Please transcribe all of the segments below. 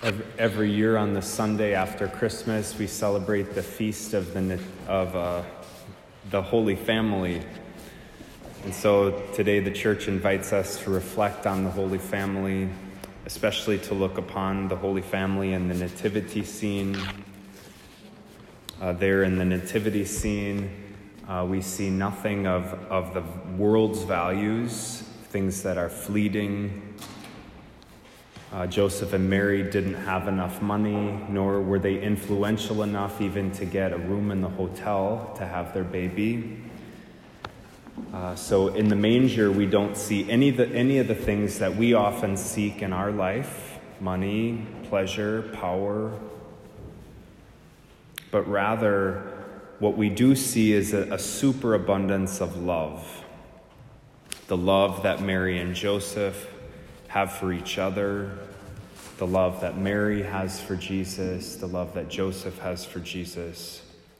Every year on the Sunday after Christmas, we celebrate the feast of the Holy Family. And so today the church invites us to reflect on the Holy Family, especially to look upon the Holy Family in the nativity scene. There in the nativity scene, we see nothing of the world's values, things that are fleeting. Joseph and Mary didn't have enough money, nor were they influential enough even to get a room in the hotel to have their baby. So in the manger, we don't see any of the things that we often seek in our life: money, pleasure, power. But rather, what we do see is a superabundance of love. The love that Mary and Joseph have for each other, the love that Mary has for Jesus, the love that Joseph has for Jesus.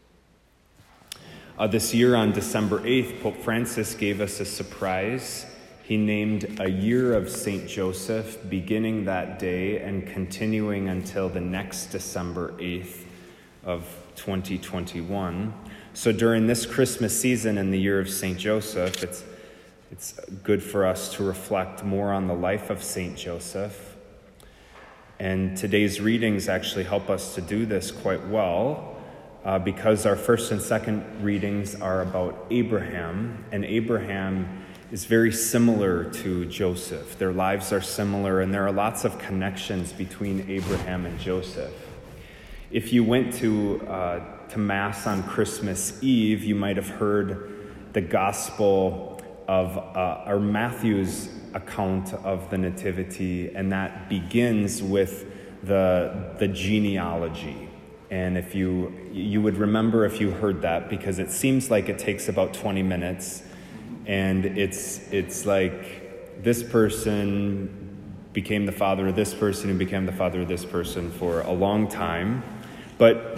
This year on December 8th, Pope Francis gave us a surprise. He named a year of St. Joseph beginning that day and continuing until the next December 8th of 2021. So during this Christmas season in the year of St. Joseph, it's good for us to reflect more on the life of St. Joseph. And today's readings actually help us to do this quite well because our first and second readings are about Abraham, and Abraham is very similar to Joseph. Their lives are similar, and there are lots of connections between Abraham and Joseph. If you went to Mass on Christmas Eve, you might have heard the Gospel of or Matthew's account of the Nativity, and that begins with the genealogy. And if you would remember if you heard that, because it seems like it takes about 20 minutes, and it's like this person became the father of this person who became the father of this person for a long time. But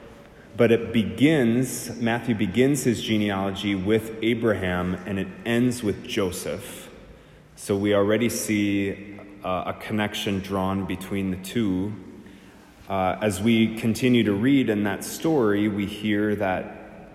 Matthew begins his genealogy with Abraham, and it ends with Joseph. So we already see a connection drawn between the two. As we continue to read in that story, we hear that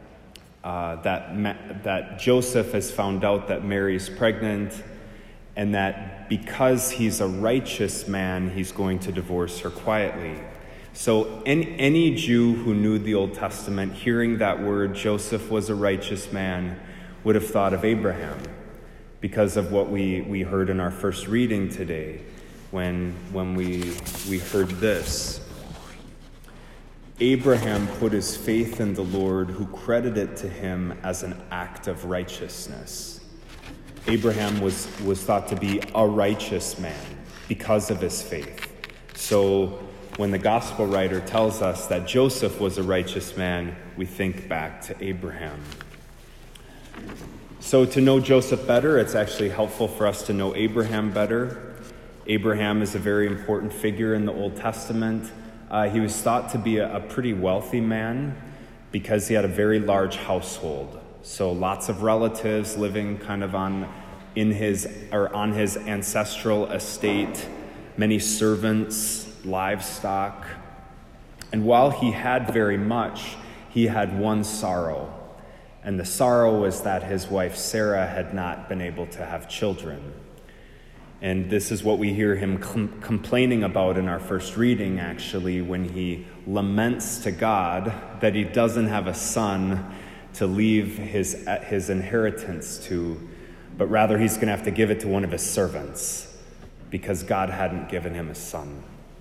Joseph has found out that Mary is pregnant, and that because he's a righteous man, he's going to divorce her quietly. So any Jew who knew the Old Testament, hearing that word, Joseph was a righteous man, would have thought of Abraham because of what we heard in our first reading today when we heard this. Abraham put his faith in the Lord, who credited it to him as an act of righteousness. Abraham was thought to be a righteous man because of his faith. So when the gospel writer tells us that Joseph was a righteous man, we think back to Abraham. So to know Joseph better, it's actually helpful for us to know Abraham better. Abraham is a very important figure in the Old Testament. He was thought to be a pretty wealthy man because he had a very large household. So lots of relatives living kind of on his ancestral estate, many servants, livestock. And while he had very much, he had one sorrow. And the sorrow was that his wife Sarah had not been able to have children. And this is what we hear him complaining about in our first reading, actually, when he laments to God that he doesn't have a son to leave his inheritance to, but rather he's going to have to give it to one of his servants because God hadn't given him a son.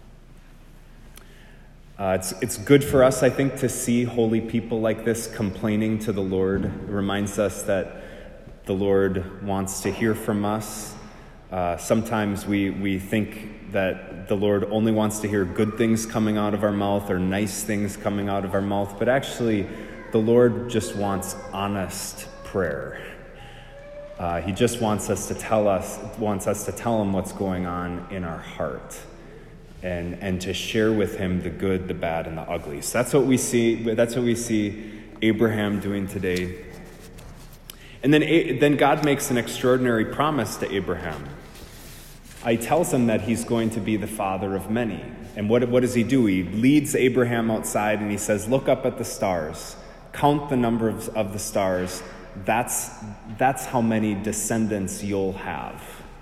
It's good for us, I think, to see holy people like this complaining to the Lord. It reminds us that the Lord wants to hear from us. Sometimes we think that the Lord only wants to hear good things coming out of our mouth or nice things coming out of our mouth, but actually the Lord just wants honest prayer. He just wants us to tell him what's going on in our heart. And to share with him the good, the bad, and the ugly. So that's what we see Abraham doing today. And then God makes an extraordinary promise to Abraham. He tells him that he's going to be the father of many. And what does he do? He leads Abraham outside and he says, look up at the stars. Count the number of the stars. That's how many descendants you'll have.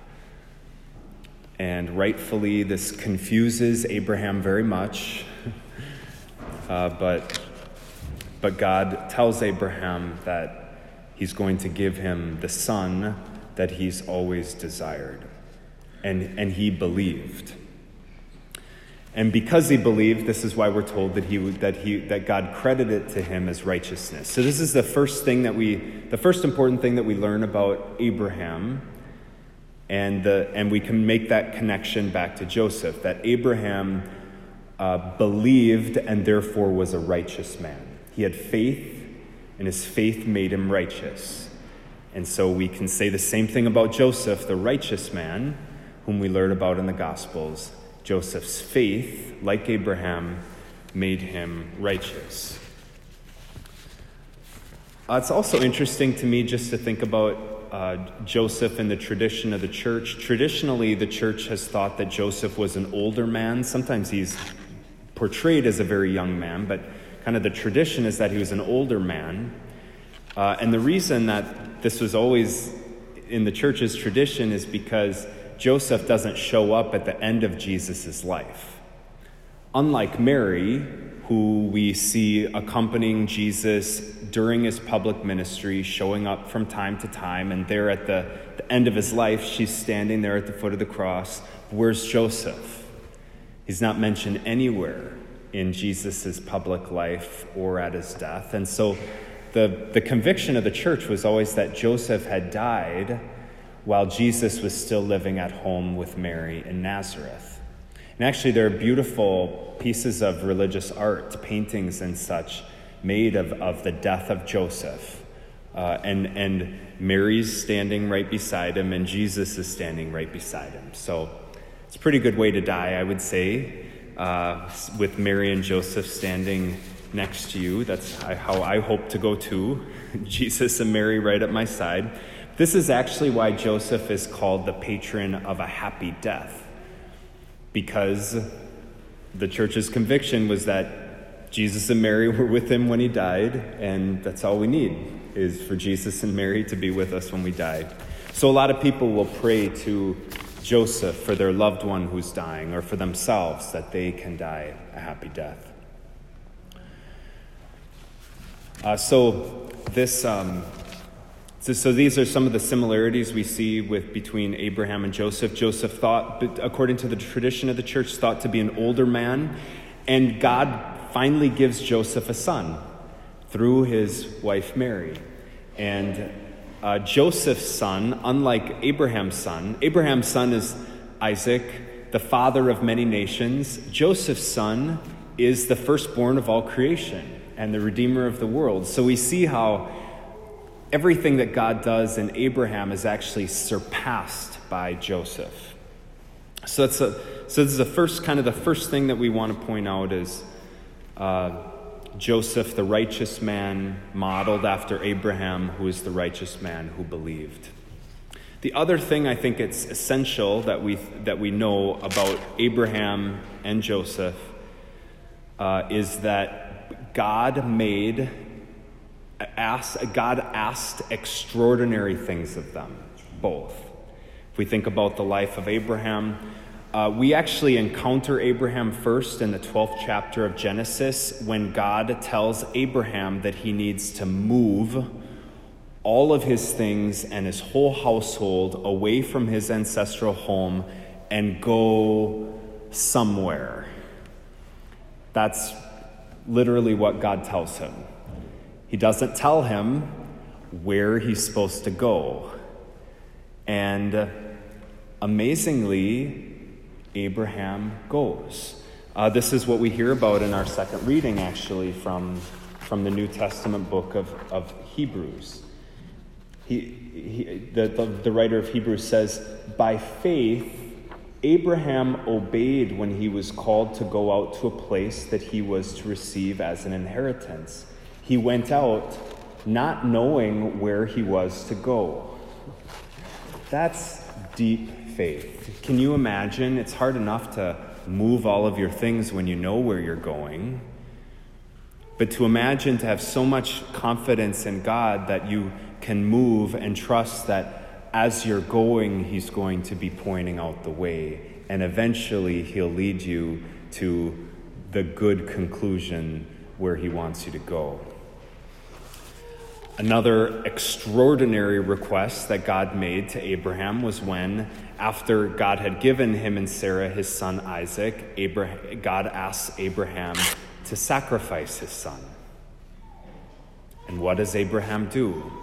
And rightfully, this confuses Abraham very much. But God tells Abraham that he's going to give him the son that he's always desired. And he believed. And because he believed, this is why we're told that God credited to him as righteousness. So this is the first important thing that we learn about Abraham, and we can make that connection back to Joseph, that Abraham believed and therefore was a righteous man. He had faith, and his faith made him righteous. And so we can say the same thing about Joseph, the righteous man, whom we learn about in the Gospels. Joseph's faith, like Abraham, made him righteous. It's also interesting to me just to think about Joseph and the tradition of the church. Traditionally, the church has thought that Joseph was an older man. Sometimes he's portrayed as a very young man, but kind of the tradition is that he was an older man. And the reason that this was always in the church's tradition is because Joseph doesn't show up at the end of Jesus' life. Unlike Mary, who we see accompanying Jesus during his public ministry, showing up from time to time, and there at the end of his life, she's standing there at the foot of the cross. Where's Joseph? He's not mentioned anywhere in Jesus' public life or at his death. And so the conviction of the church was always that Joseph had died while Jesus was still living at home with Mary in Nazareth. And actually, there are beautiful pieces of religious art, paintings and such, made of the death of Joseph. And Mary's standing right beside him, and Jesus is standing right beside him. So it's a pretty good way to die, I would say, with Mary and Joseph standing next to you. That's how I hope to go too. Jesus and Mary right at my side. This is actually why Joseph is called the patron of a happy death, because the church's conviction was that Jesus and Mary were with him when he died, and that's all we need, is for Jesus and Mary to be with us when we die. So a lot of people will pray to Joseph for their loved one who's dying, or for themselves, that they can die a happy death. So these are some of the similarities we see between Abraham and Joseph. Joseph thought, according to the tradition of the church, thought to be an older man, and God finally gives Joseph a son through his wife Mary. And Joseph's son, unlike Abraham's son is Isaac, the father of many nations. Joseph's son is the firstborn of all creation and the redeemer of the world. So we see how everything that God does in Abraham is actually surpassed by Joseph. So this is the first thing that we want to point out is Joseph, the righteous man, modeled after Abraham, who is the righteous man who believed. The other thing I think it's essential that we know about Abraham and Joseph is that God asked extraordinary things of them, both. If we think about the life of Abraham, we actually encounter Abraham first in the 12th chapter of Genesis, when God tells Abraham that he needs to move all of his things and his whole household away from his ancestral home and go somewhere. That's literally what God tells him. He doesn't tell him where he's supposed to go. And amazingly, Abraham goes. This is what we hear about in our second reading, actually, from the New Testament book of Hebrews. The writer of Hebrews says, by faith, Abraham obeyed when he was called to go out to a place that he was to receive as an inheritance. He went out not knowing where he was to go. That's deep faith. Can you imagine? It's hard enough to move all of your things when you know where you're going. But to imagine to have so much confidence in God that you can move and trust that as you're going, he's going to be pointing out the way. And eventually he'll lead you to the good conclusion where he wants you to go. Another extraordinary request that God made to Abraham was when, after God had given him and Sarah his son Isaac, God asked Abraham to sacrifice his son. And what does Abraham do?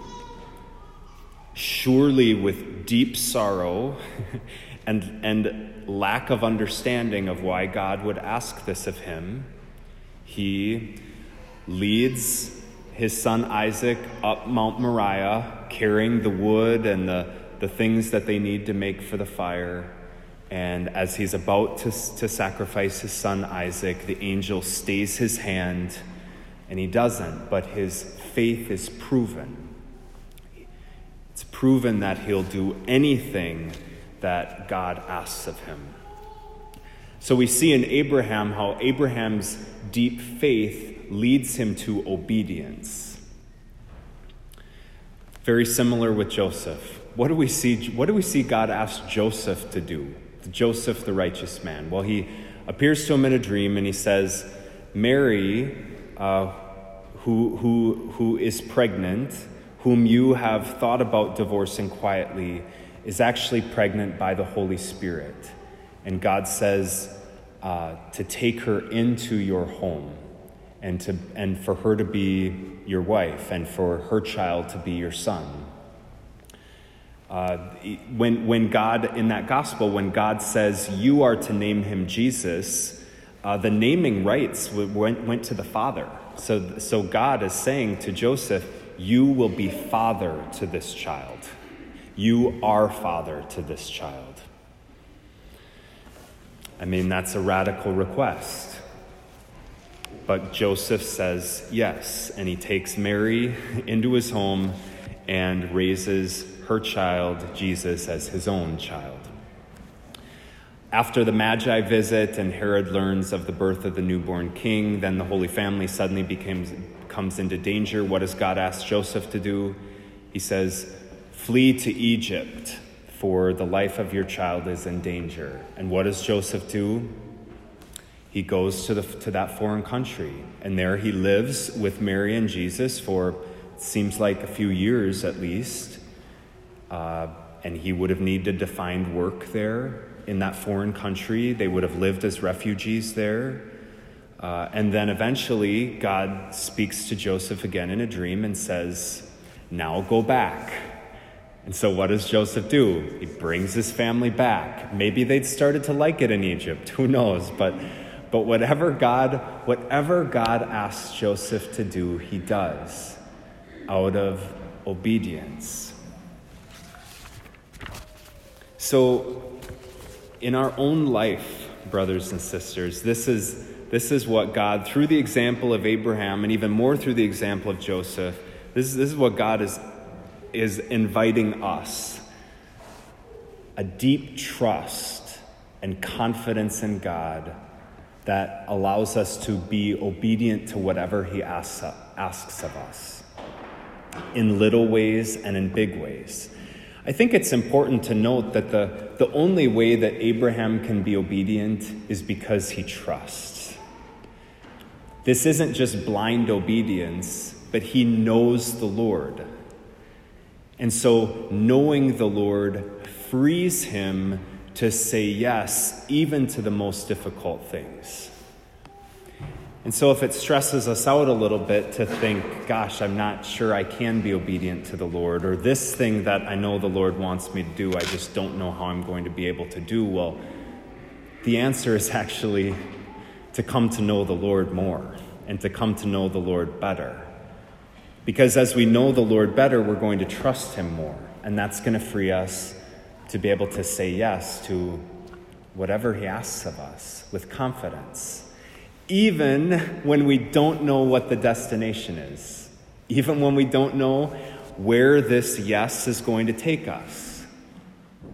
Surely with deep sorrow and lack of understanding of why God would ask this of him, he leads his son Isaac up Mount Moriah, carrying the wood and the things that they need to make for the fire. And as he's about to sacrifice his son Isaac, the angel stays his hand, and he doesn't, but his faith is proven. It's proven that he'll do anything that God asks of him. So we see in Abraham how Abraham's deep faith leads him to obedience. Very similar with Joseph. What do we see God ask Joseph to do? Joseph, the righteous man. Well, he appears to him in a dream and he says, Mary, who is pregnant, whom you have thought about divorcing quietly, is actually pregnant by the Holy Spirit. And God says to take her into your home and for her to be your wife and for her child to be your son. When God, in that gospel, when God says you are to name him Jesus, the naming rights went to the father. So God is saying to Joseph, you will be father to this child. You are father to this child. I mean, that's a radical request. But Joseph says yes, and he takes Mary into his home and raises her child, Jesus, as his own child. After the Magi visit and Herod learns of the birth of the newborn king, then the Holy Family suddenly comes into danger. What does God ask Joseph to do? He says, flee to Egypt, for the life of your child is in danger. And what does Joseph do? He goes to that foreign country, and there he lives with Mary and Jesus for, it seems like, a few years at least. And he would have needed to find work there in that foreign country. They would have lived as refugees there. And then eventually God speaks to Joseph again in a dream and says, now go back. And so what does Joseph do? He brings his family back. Maybe they'd started to like it in Egypt. Who knows? But whatever God asks Joseph to do, he does out of obedience. So in our own life, brothers and sisters, this is what God, through the example of Abraham and even more through the example of Joseph, this is what God is inviting us. A deep trust and confidence in God that allows us to be obedient to whatever he asks of us, in little ways and in big ways. I think it's important to note that the only way that Abraham can be obedient is because he trusts. This isn't just blind obedience, but he knows the Lord. And so knowing the Lord frees him to say yes, even to the most difficult things. And so if it stresses us out a little bit to think, gosh, I'm not sure I can be obedient to the Lord, or this thing that I know the Lord wants me to do, I just don't know how I'm going to be able to do, well, the answer is actually to come to know the Lord more and to come to know the Lord better. Because as we know the Lord better, we're going to trust him more. And that's going to free us to be able to say yes to whatever he asks of us with confidence. Even when we don't know what the destination is. Even when we don't know where this yes is going to take us.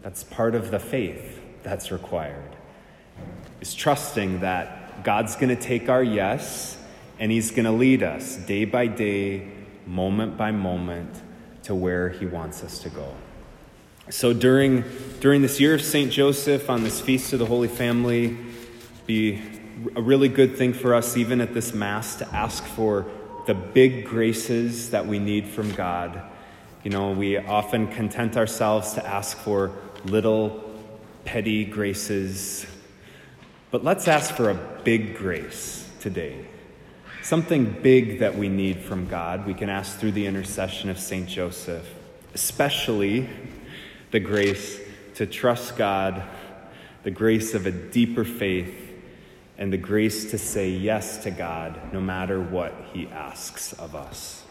That's part of the faith that's required. Is trusting that God's going to take our yes and he's going to lead us day by day, moment by moment, to where he wants us to go. So during this year of St. Joseph, on this Feast of the Holy Family, be a really good thing for us, even at this Mass, to ask for the big graces that we need from God. You know, we often content ourselves to ask for little petty graces, but let's ask for a big grace today. Something big that we need from God. We can ask through the intercession of St. Joseph, especially the grace to trust God, the grace of a deeper faith, and the grace to say yes to God no matter what he asks of us.